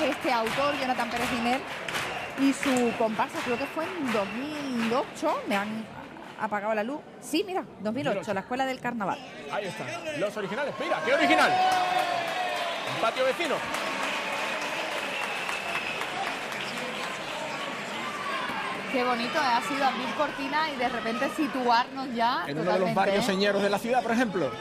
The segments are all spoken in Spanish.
este autor, Jonathan Pérez Giner, y su comparsa, creo que fue en 2008, me han apagado la luz. Sí, mira, 2008, la Escuela del Carnaval. Ahí están, los originales. Mira, qué original. Un patio vecino. Qué bonito ha sido abrir cortina y de repente situarnos ya en uno de los barrios señeros de la ciudad, por ejemplo.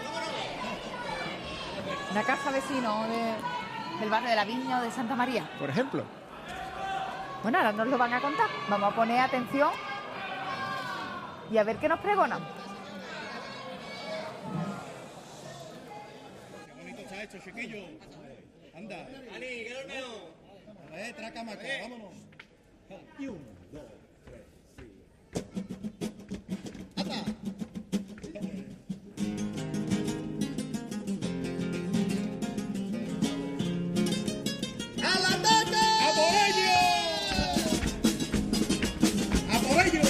La casa vecino del barrio de la Viña o de Santa María. Por ejemplo. Bueno, ahora nos lo van a contar. Vamos a poner atención y a ver qué nos pregonan. Qué bonito está hecho, chiquillo. Anda. Ali, ¿qué dormeo? A ver, traca maca, vámonos. Y 1, 2, 3, sí. ¡Anda! ¡Al ataque! ¡A por ello! ¡A por ello!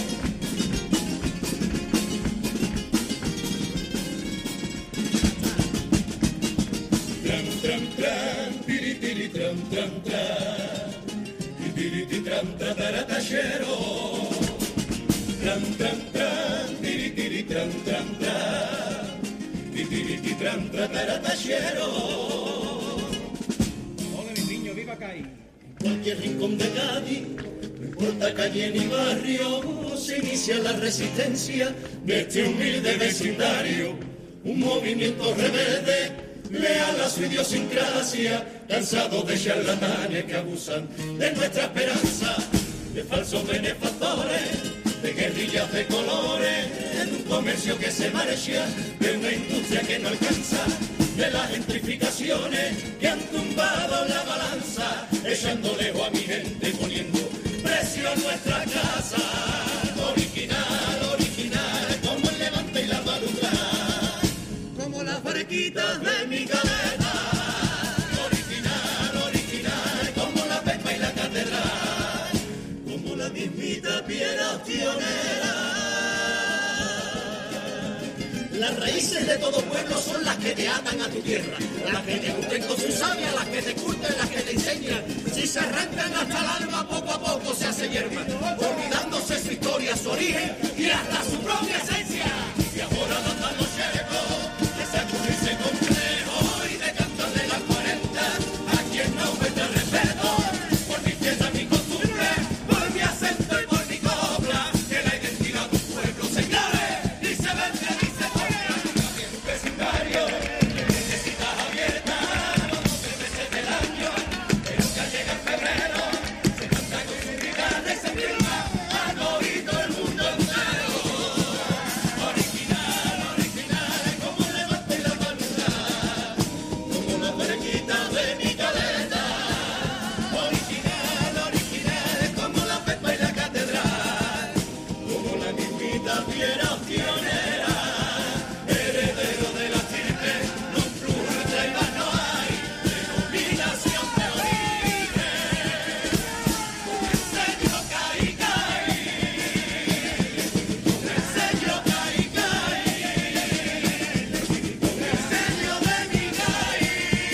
Tram, tram, tram, tiri, tiri, tram, tram, tram. Tiri, tiri, tram, tataratachero. Tram, tram, tram, tiri, tiri, tram, tram, tram. Tiri, tiri, tram, tataratachero. Hola, mi niño, viva Cádiz. En cualquier rincón de Cádiz, no importa calle ni barrio, se inicia la resistencia de este humilde vecindario. Un movimiento rebelde, leal a su idiosincrasia, cansado de charlatanes que abusan de nuestra esperanza, de falsos benefactores, de guerrillas de colores, de un comercio que se marcha, de una industria que no alcanza, de las gentrificaciones que han tumbado la balanza, echando lejos a mi gente, poniendo precio a nuestra casa. Original, original, como el Levante y la Balustrada, como las barquitas de mi caleta. Original, original, como la Pepa y la Catedral, como la mismita piedra pionera. Las raíces de todo pueblo son las que te atan a tu tierra, las que te nutren con su savia, las que te curten, las que te enseñan. Si se arrancan hasta el alma, poco a poco se hace hierba, olvidándose su historia, su origen y hasta su propia esencia. Y ahora dan los cherecos de sacudirse complejo y de cantarle las 40 a quien no muestra respeto. Por mi tierra, mi costumbre, por mi acento y por mi copla, que la identidad de un pueblo se clave y se vende y se compra. Un vecindario que necesita abierta los 12 meses del año, que nunca llega en febrero, se canta con su guitarra y se firma al oído el mundo entero. Original, original, como el Levante y la Balustrada, como la barquita de mi caleta. Original, original, como la Pepa y la Catedral, como la mismita piedra pionera, heredero de la estirpe, no fruta y más no hay, denominación de origen, con el sello Cádiz, con el sello Cádiz, con el sello de mi Cádiz.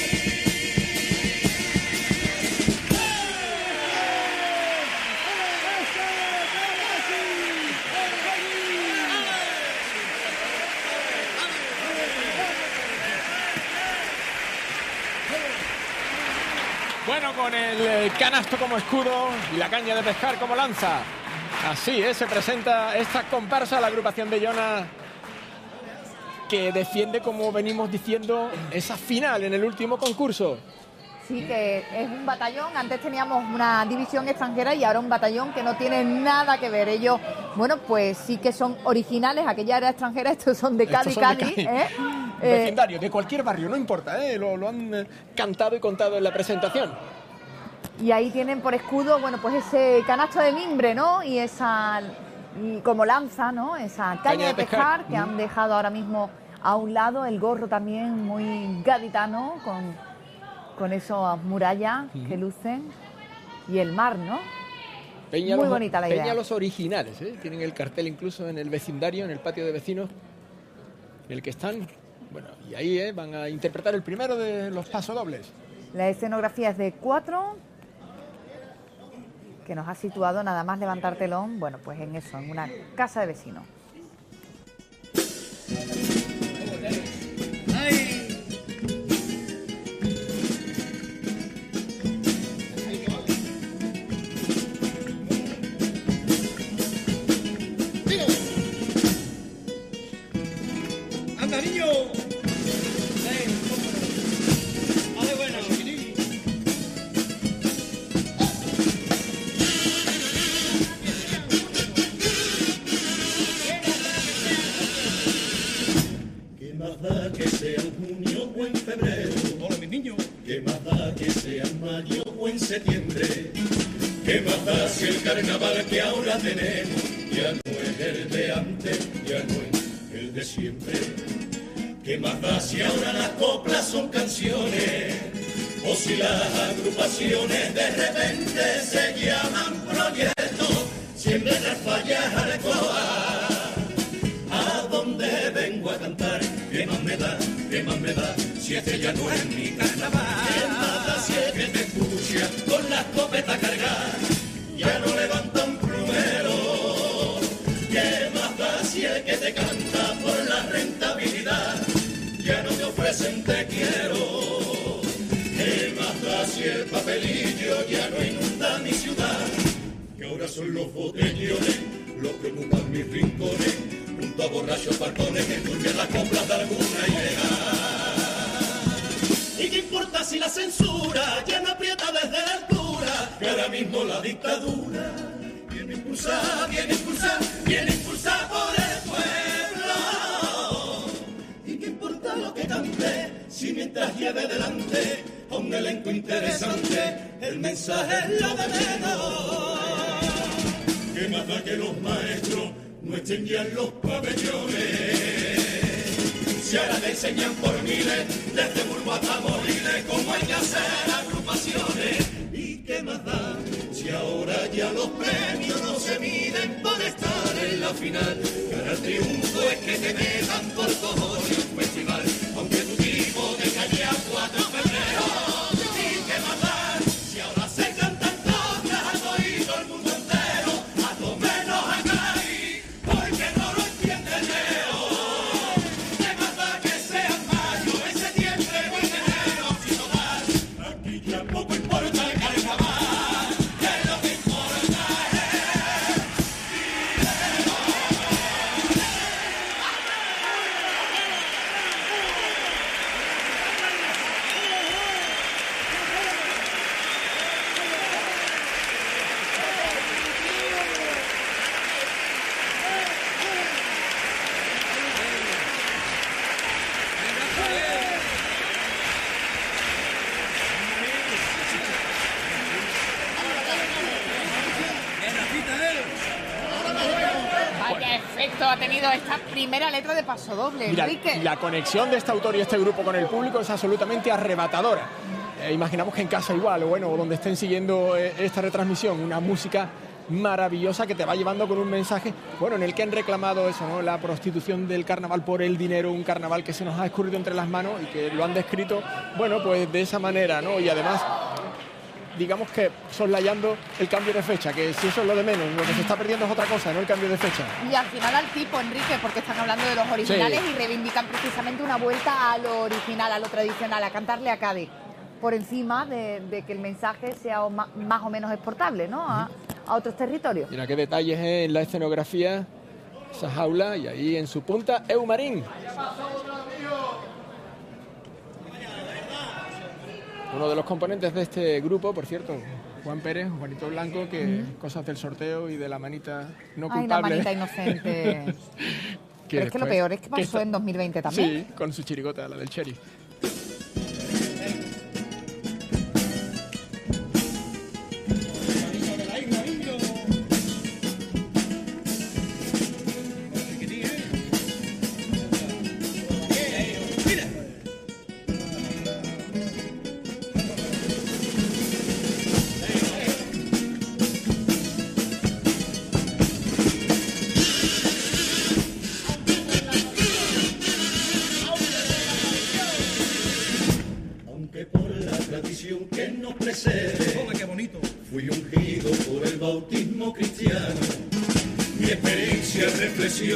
Bueno, con el canasto como escudo y la caña de pescar como lanza. Así es, se presenta esta comparsa, la agrupación de Jonas, que defiende, como venimos diciendo, esa final en el último concurso. Sí, que es un batallón. Antes teníamos una división extranjera y ahora un batallón que no tiene nada que ver. Ellos, bueno, pues sí que son originales. Aquella era extranjera, estos son de Cádiz, Estos son de Cádiz. Cádiz. Vecindario, de cualquier barrio, no importa, lo han cantado y contado en la presentación. Y ahí tienen por escudo, bueno, pues ese canasto de mimbre, ¿no? Y esa, y como lanza, ¿no? Esa caña de pescar que han dejado ahora mismo a un lado. El gorro también muy gaditano, con esas murallas que lucen. Y el mar, ¿no? Muy bonita la idea. Peña los originales, ¿eh? Tienen el cartel incluso en el vecindario, en el patio de vecinos, en el que están. Bueno, y ahí van a interpretar el primero de los pasodobles. La escenografía es de 4 que nos ha situado nada más levantar telón, bueno, pues en eso, en una casa de vecinos. ¡Anda, niño! ¿Qué más da que sea en junio o en febrero? Hola, mis niños. ¿Qué más da que sea en mayo o en septiembre? ¿Qué más da si el carnaval que ahora tenemos ya no es el de antes, ya no es el de siempre? ¿Qué más da si ahora las coplas son canciones? O si las agrupaciones de repente se llaman proyectos. Siempre las fallas Alcoa, ¿a dónde vengo a cantar? ¿Qué más me da? ¿Qué más me da? Si este ya no es mi carnaval. ¿Qué más da si es que te escucha con la escopeta cargada? Ya no levanta un plumero. ¿Qué más da si el que te canta por la rentabilidad ya no te ofrecen te quiero? ¿Qué más da si el papelillo ya no inunda mi ciudad? Que ahora son los botellones los que ocupan mis rincones, junto a borrachos faltones que turbian las coplas de alguna ilegal. ¿Y qué importa si la censura ya no aprieta desde la altura? Que ahora mismo la dictadura viene impulsada, viene impulsada, viene impulsada por el pueblo. ¿Y qué importa lo que cante si mientras lleve delante a un elenco interesante el mensaje es lo de menos? ¿Qué más da que los maestros no estén ya en los pabellones? Si ahora te enseñan por miles, desde Burgo hasta Moriles, cómo hay que hacer agrupaciones. ¿Y qué más da si ahora ya los premios no se miden por estar en la final? Que ahora el triunfo es que te metan por cojones un festival, aunque tu tipo te calle a 4 de febrero. ¿Y qué más da si ahora se cantan coplas a todo el mundo entero? A lo menos acá ahí, porque no lo entiende el Leo. ¿Qué más da que sea en mayo, en septiembre o en enero? Si total, aquí ya poco importa el carnaval, que lo que importa es dinero. Vaya efecto ha tenido esta primera letra de Paso Doble, Mira, Enrique. la conexión de este autor y este grupo con el público es absolutamente arrebatadora. Imaginamos que en casa igual, o bueno, donde estén siguiendo esta retransmisión, una música maravillosa que te va llevando con un mensaje, bueno, en el que han reclamado eso, ¿no? La prostitución del carnaval por el dinero, un carnaval que se nos ha escurrido entre las manos y que lo han descrito, bueno, pues de esa manera, ¿no? Y además, digamos que soslayando el cambio de fecha, que si eso es lo de menos, lo que se está perdiendo es otra cosa, no el cambio de fecha. Y al final al tipo, Enrique, porque están hablando de los originales Sí. y reivindican precisamente una vuelta a lo original, a lo tradicional, a cantarle a Cádiz, por encima de que el mensaje sea más o menos exportable, ¿no? A otros territorios. Mira qué detalles en la escenografía, esa jaula, y ahí en su punta, Eumarín. Uno de los componentes de este grupo, por cierto, Juan Pérez, Juanito Blanco, que cosas del sorteo y de la manita no Ay, la culpable. manita inocente. Pero es que lo peor es que pasó en 2020 también. Sí, con su chirigota, la del Cherry.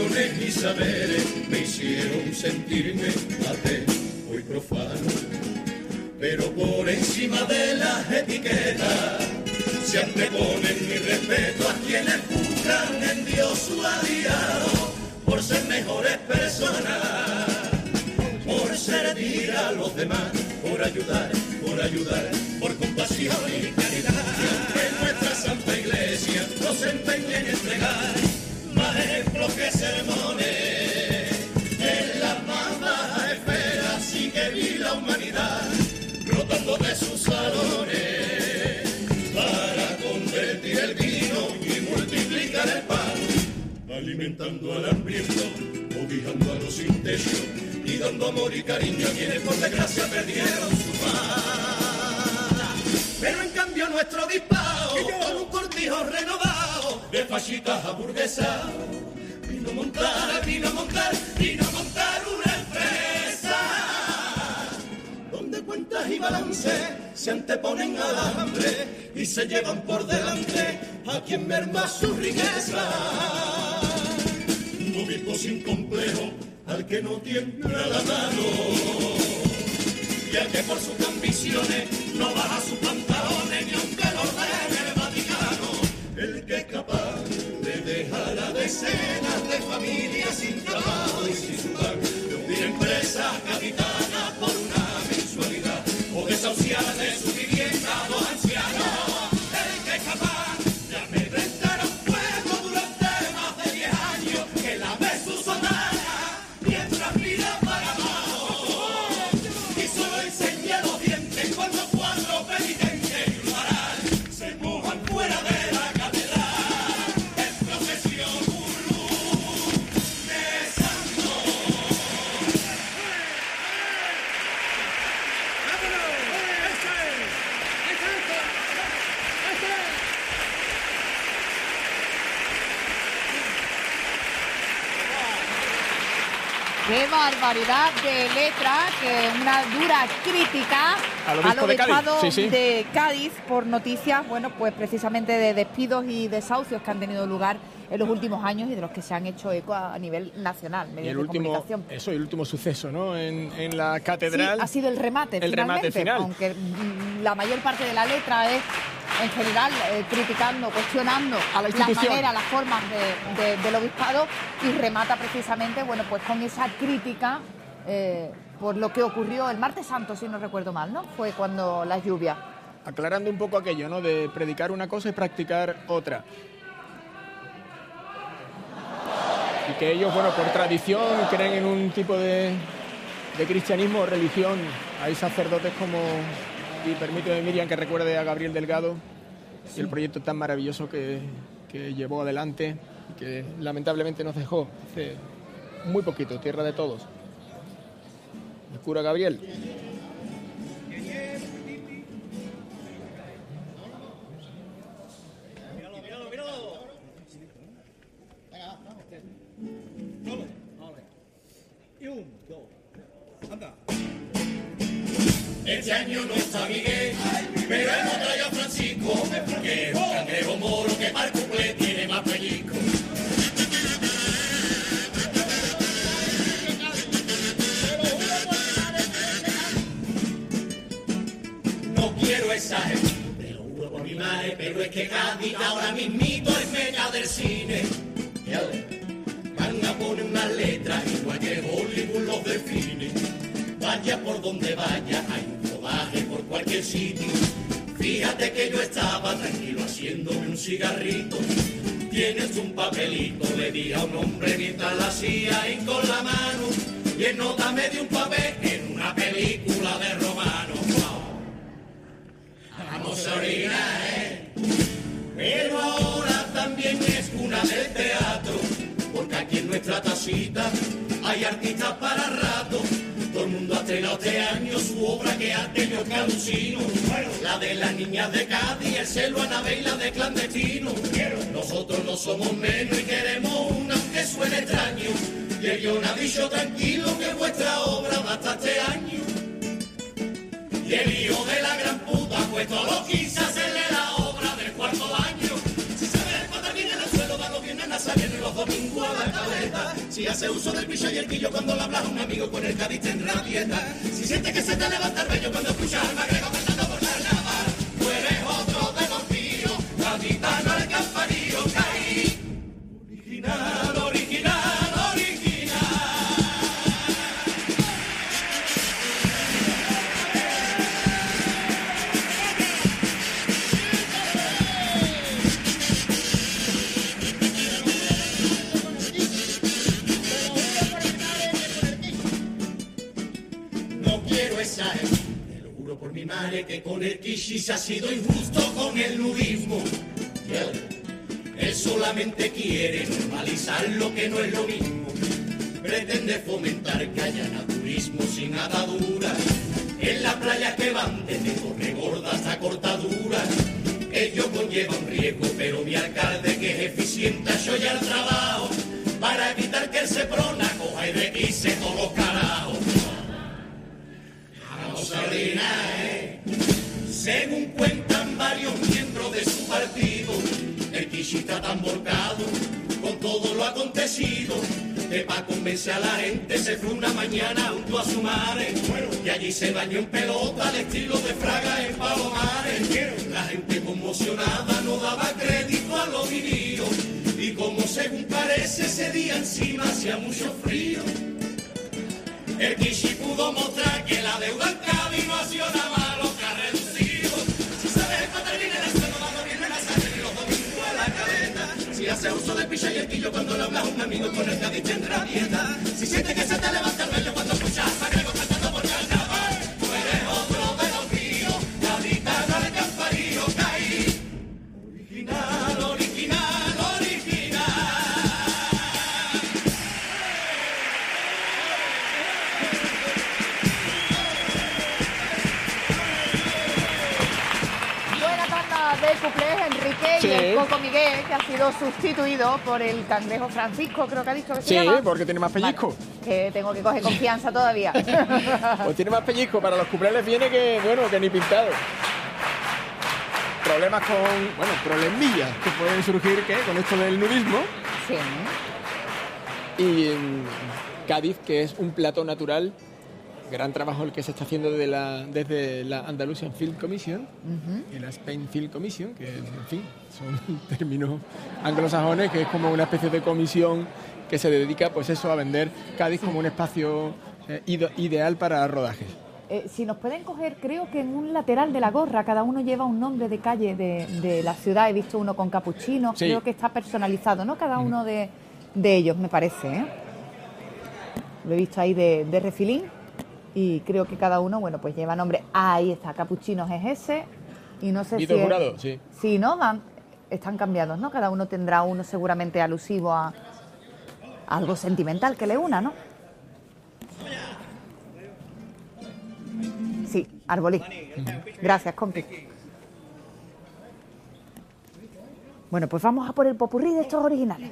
tradiciones y saberes me hicieron sentirme ateo y profano. Pero por encima de las etiquetas se anteponen mi respeto a quienes buscan en Dios su aliado, por ser mejores personas, por servir a los demás, por ayudar, por compasión y caridad. Que nuestra Santa Iglesia nos empeñe en entregar más ejemplos que sermones. En las más bajas esferas sigue viva la humanidad, brotando de sus salones para convertir el vino y multiplicar el pan, alimentando al hambriento, cobijando a los sin techo y dando amor y cariño a quienes por desgracia perdieron su paz. Pero en cambio nuestro disparo, con un cortijo renovado de fachitas aburguesadas, vino a montar una empresa donde cuentas y balance se anteponen al hambre y se llevan por delante a quien merma su riqueza. Un obispo sin complejo al que no tiembla la mano y al que por sus ambiciones no baja sus pantalones ni aunque lo ordene el Vaticano. El que es capaz de dejar a decenas de familias sin trabajo y sin sudar, de hundir empresas capitanas por una mensualidad o desahuciar de su vivienda a los ancianos. El que es capaz de amedrentar a un pueblo durante más de 10 años, que lave su sotana mientras mira para abajo y solo enseña los dientes cuando cuatro penitentes y un varal se mojan fuera de la catedral en procesión de santo. ¡Qué barbaridad de letra! Que una dura crítica al obispado de Cádiz por noticias, bueno, pues precisamente de despidos y desahucios que han tenido lugar en los últimos años y de los que se han hecho eco a nivel nacional, medios de comunicación. Eso, el último suceso, ¿no? En la catedral. Sí, ha sido el remate final. Aunque la mayor parte de la letra es, en general, criticando, cuestionando a la manera, las formas del obispado, y remata precisamente, bueno, pues con esa crítica por lo que ocurrió el martes santo, si no recuerdo mal, ¿no? Fue cuando las lluvias. Aclarando un poco aquello, ¿no? De predicar una cosa y practicar otra. Y que ellos, bueno, por tradición creen en un tipo de cristianismo o religión. Hay sacerdotes como, y permíteme, Miriam, que recuerde a Gabriel Delgado, y el proyecto tan maravilloso que llevó adelante y que lamentablemente nos dejó hace muy poquito, Tierra de Todos. El cura Gabriel. Este año no está Miguel, pero hemos traído a Francisco, que es un cangrejo moro que para el cumple tiene más pellizco. No quiero exagerar, te lo juro por mi madre, pero es que Cádiz ahora mismito es meca del cine. Van a poner una letra igual que Hollywood los define. Vaya por donde vaya, hay un rodaje por cualquier sitio. Fíjate que yo estaba tranquilo haciéndome un cigarrito. Tienes un papelito, le di a un hombre mientras la hacía y con la mano. Y en nota me dio un papel en una película de romano. Vamos a orinar, pero ahora también es una del teatro. Porque aquí en nuestra tacita hay artistas para rato. Todo el mundo ha estrenado este año su obra que ha tenido caducino. La de las niñas de Cádiz, el celo Anabel y la de clandestino. Nosotros no somos menos y queremos una aunque suene extraño. Y el guion ha dicho tranquilo que vuestra obra va hasta este año. Y el hijo de la gran puta ha puesto a los 15 a hacerle la obra del cuarto año. Si se ve el pata bien en el suelo, va los viernes a Nazareno y los domingos a la caleta. hace uso del picha y el quillo cuando le hablas a un amigo, con el Cádiz tendrá dieta. Si sientes que se te levanta el vello cuando escuchas al magrego cantando por carnaval, tú eres otro de los míos, gaditano al camparillo caí. Original, original, original. No quiero esa, te lo juro por mi madre que con el Kishi se ha sido injusto con el nudismo. Él solamente quiere normalizar lo que no es lo mismo. Pretende fomentar que haya naturismo sin ataduras. En la playa que van desde Torregorda hasta Cortadura. Ello conlleva un riesgo, pero mi alcalde que es eficiente ha hecho ya el trabajo para evitar que el Seprona coja y requise todos los carajos. Vamos a orinar, según cuentan varios miembros de su partido, el Kishi está tan volcado con todo lo acontecido que pa' convencer a la gente se fue una mañana junto a su madre y allí se bañó en pelota al estilo de Fraga en Palomares. La gente conmocionada no daba crédito a lo vivido y como según parece ese día encima hacía mucho frío. El Kishi pudo mostrar que la deuda en Cádiz no ha sido nada malo que ha reducido. Si sabes empatar bien el estreno, no viene la sangre ni los domingos a la cabeza. Si hace uso del picha y el quillo cuando le hablas a un amigo, con el Cádiz tendrá dieta. Si siente que se te levanta el vello cuando escuchas a Magrego cantando por carnaval, tú eres otro de los míos, gaditano al camparillo caí. Original, original, original. Buena tanda de cuplés, Enrique, Sí. y el Coco Miguel, que ha sido sustituido por el Cangrejo Francisco, creo que ha dicho que se Sí, llama. porque tiene más pellizco. Vale, que tengo que coger confianza todavía. Pues tiene más pellizco. Para los cuplés viene que, bueno, que ni pintado. Problemas problemillas que pueden surgir, ¿qué? Con esto del nudismo. Sí. Y en Cádiz, que es un plato natural, gran trabajo el que se está haciendo desde la Andalusian Film Commission y la Spain Film Commission, que en fin, son términos anglosajones, que es como una especie de comisión que se dedica pues eso a vender Cádiz como un espacio ideal para rodajes. Si nos pueden coger, creo que en un lateral de la gorra, cada uno lleva un nombre de calle de la ciudad. He visto uno con capuchino, Sí. creo que está personalizado, ¿no? Cada uno de ellos, me parece, ¿eh? Lo he visto ahí de refilín y creo que cada uno, bueno, pues lleva nombre. Ahí está, Capuchinos es ese y no sé Vito si Jurado, sí. Sí, ¿no? Están cambiados, ¿no? Cada uno tendrá uno seguramente alusivo a algo sentimental que le una, ¿no? Sí, Arbolí. Gracias, compi. Bueno, pues vamos a por el popurrí de estos originales.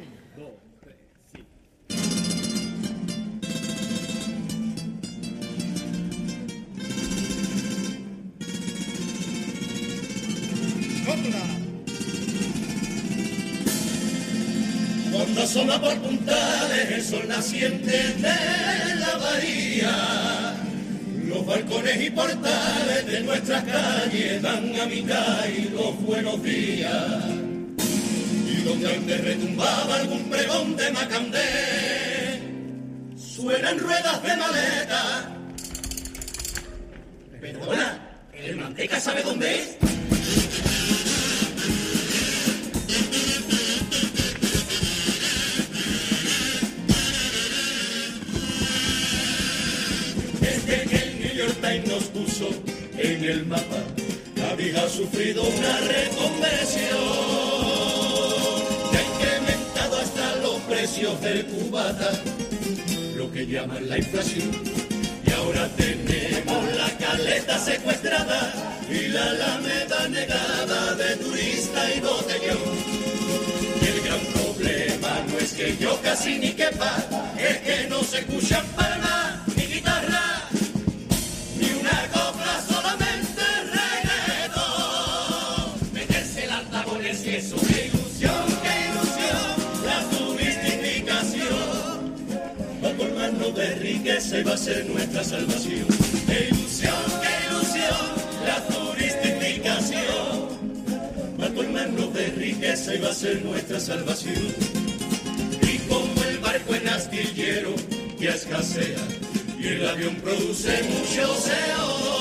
Cuando asoma por puntales el sol naciente de la bahía, los balcones y portales de nuestras calles dan a mi calle los buenos días. Y donde antes retumbaba algún pregón de Macandé, suenan ruedas de maleta. Perdona, ¿el manteca sabe dónde es? Nos puso en el mapa, Cádiz ha sufrido una reconversión que ha incrementado hasta los precios del cubata, lo que llaman la inflación, y ahora tenemos la caleta secuestrada y la alameda negada de turista y botellón. Y el gran problema no es que yo casi ni quepa, es que no se escuchan palmas ni guitarra. Eso, qué ilusión, la turistificación. esa iba a ser nuestra salvación. ¡Qué ilusión, la turistificación! Va a colmarnos de riqueza y va a ser nuestra salvación. Y como el barco en astillero que escasea y el avión produce mucho CO2,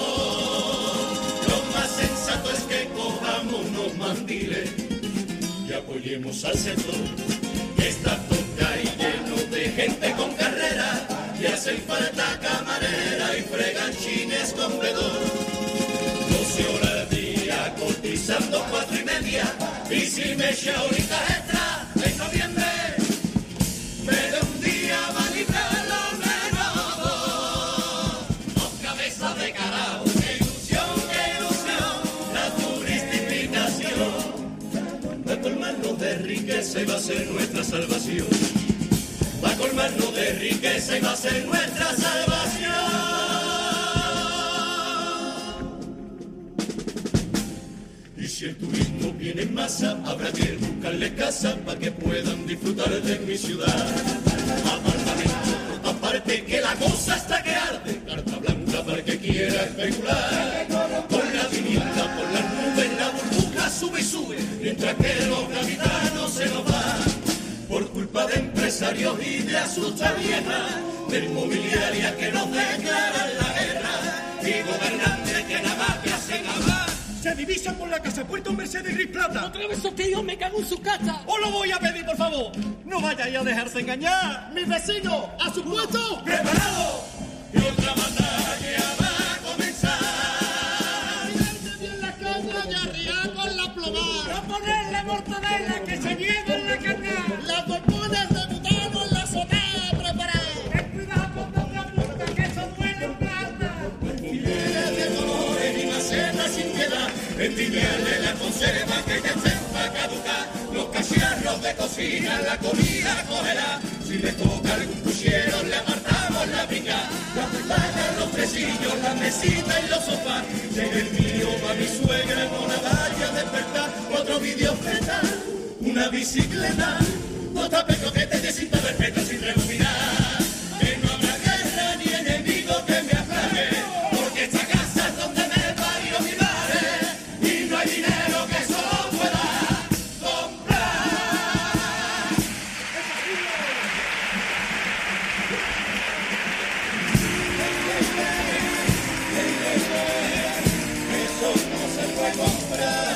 lo más sensato es que cojamos unos mandiles y apoyemos al sector. Está toca y lleno de gente con carrera y hacen falta camarera y fregan chines con vedor. 12 horas al día cotizando 4,5 y si me echa horitas extra en noviembre me de un día va a librar lo menos 2 cabezas de carajo. ¡Qué ilusión, la turistificación! Va a colmarnos de riqueza y va a ser nuestra salvación. Va a colmarnos de riqueza y va a ser nuestra salvación. Y si el turismo viene en masa, habrá que buscarle casa para que puedan disfrutar de mi ciudad. Apartamento, aparte que la cosa está que arde. Carta blanca para el que quiera especular. Con la vivienda, por las nubes, la burbuja sube y sube, mientras que los capitanos se nos van. Por culpa de empresarios y de asusta vieja, de inmobiliarias que nos declaran la guerra, y gobernantes que nada más que hacen hablar. Se divisan por la casa Puerto Mercedes Gris Plata. Otra vez esos tíos me cago en su casa. ¡Os lo voy a pedir, por favor! ¡No vayáis a dejarse engañar! ¡Mis vecinos! ¡A su puesto! ¡Preparado! Y otra batalla va a comenzar. Bien la caña y arriar con la plomada. ¡No ponerle mortadela que se lleven la caña! ¡Las bombonas de butano en la azotea preparadas! ¡Ten cuidado con la punta que eso duele en plata! Filetes de colores y macetas sin piedad, envidiarle la conserva que ya se va a caducar. Los cacharros de cocina, la comida cogerá. Si le toca algún puchero, le apartamos la brinca. Las butacas, los fresillos, la mesita y los sofás. Llega el mío, va mi suegra, no la vaya a despertar. Otro vídeo feta, una bicicleta, dos tapecos que te dé cinta perfecta sin rebobinar. Que no habrá guerra ni enemigo que me aplaque, porque esta casa es donde me parió mi madre y no hay dinero que solo pueda comprar. Eso no se puede comprar.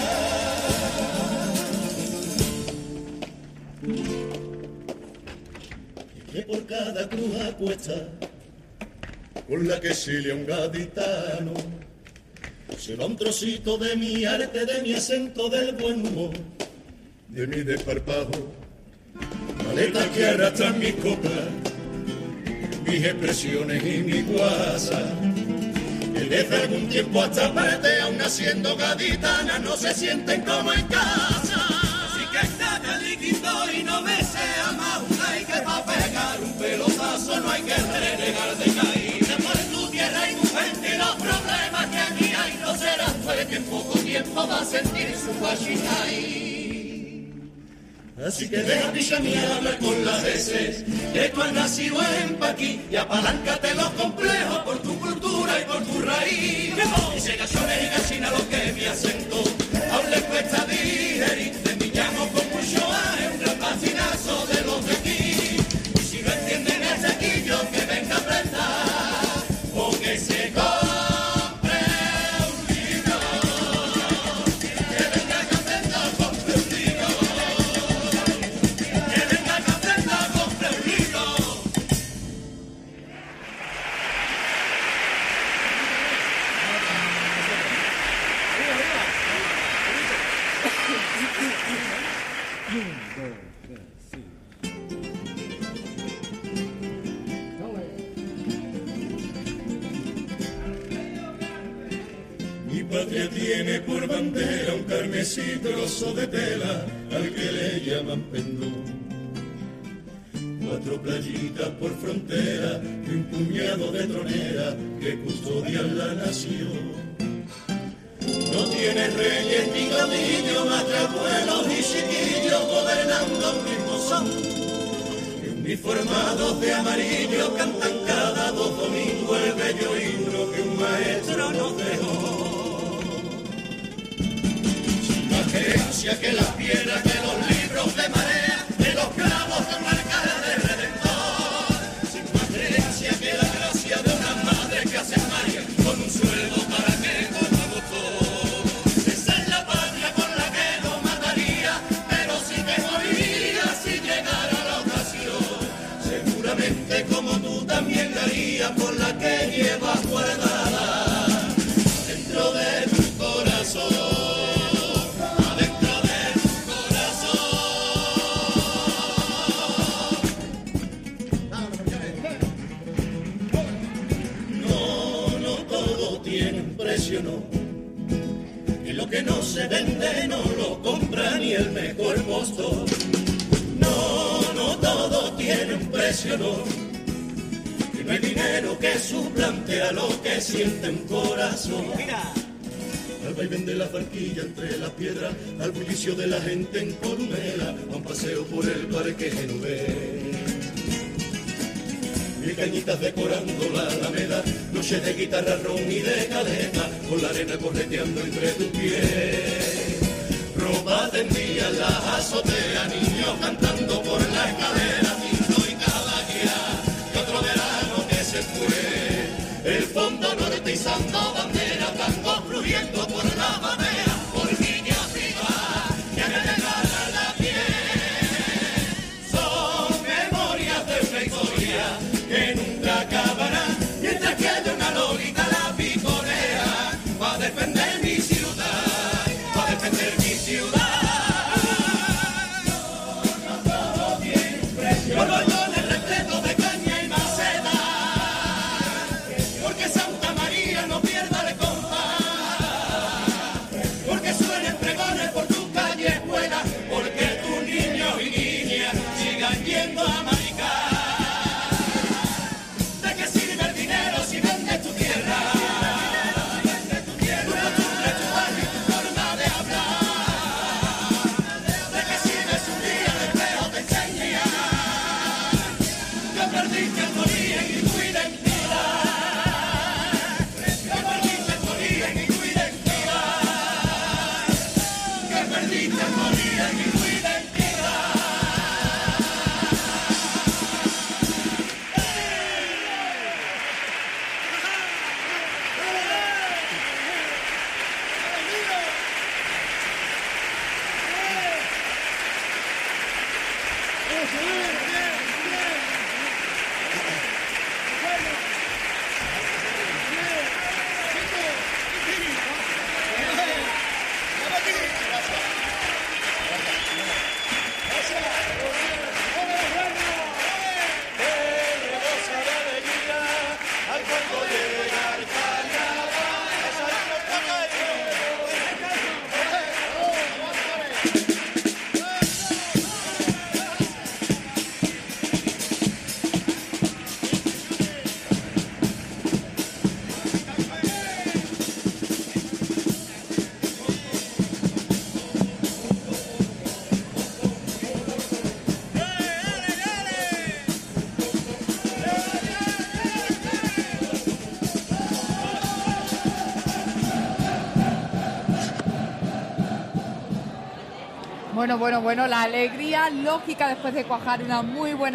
Que por cada cruz apuesta con la que silia un gaditano se va un trocito de mi arte, de mi acento, del buen humor, de mi desparpajo, maletas que arrastran mis coplas, mis expresiones y mi guasa, que desde algún tiempo hasta parte, aun naciendo gaditana, no se sienten como en casa. Así que está líquido y no me sea más una, y que pa' pegar un pelotazo no hay que renegar de caída. Por tu tierra y tu gente y los problemas que aquí hay, no será fue que en poco tiempo va a sentir su fachita ahí. Así que deja picha mía hablar con las veces que tú has nacido en Paqui y apaláncate los complejos por tu cultura y por tu raíz. Y se gachones y gallina lo que me acento, aún les cuesta digerir. De mi llamo con mucho aje, un gran patinazo de los de aquí. Y si no entienden hasta aquí, yo que venga a aprender, o que se compre un libro, que venga a aprender, compre un libro. Que venga a aprender, compre un libro. Mi patria tiene por bandera un carmesí trozo de tela al que le llaman pendón. 4 playitas por frontera y un puñado de troneras que custodian la nación. No tiene reyes ni caudillos, más que abuelos y chiquillos gobernando un mismo son. Y un uniformados de amarillo cantan cada 2 domingos el bello himno que un maestro nos dejó. Sin más creencia que la piedra, que los libros de marea, que los clavos de una cara de redentor. Sin más creencia que la gracia de una madre que hace magia con un sueldo para que comamos todos. Esa es la patria por la que no mataría, pero sí que moriría si llegara la ocasión. Seguramente como tú también daría por la que llevas guardada dentro de tu corazón. No, que lo que no se vende no lo compra ni el mejor postor. No, no todo tiene un precio, no, que no hay dinero que suplante a lo que siente un corazón. Mira, al vaivén de la barquilla entre las piedras, al bullicio de la gente en Columela, a un paseo por el parque genovés. Mil cañitas decorando la alameda, noches de guitarra, ron y de caleta, con la arena correteando entre tus pies. Ropa tendida en la azotea, niños cantando por la escalera, tinto y caballería, y otro verano que se fue. El fondo norte izando bandera, tango fluyendo por la madera, por Viña Viva, que me regala la piel. Son memorias de una historia que nunca acabará, mientras que haya una lolita la piconera, va a defender mi ciudad, va a defender mi ciudad. No todo tiene un precio, borbollones repletos de caña y maceta, porque Santa María no pierda el compás, porque suenen pregones por tu calle escuela, porque tus niños y niñas sigan yendo a maricar. Bueno, la alegría lógica después de cuajar una muy buena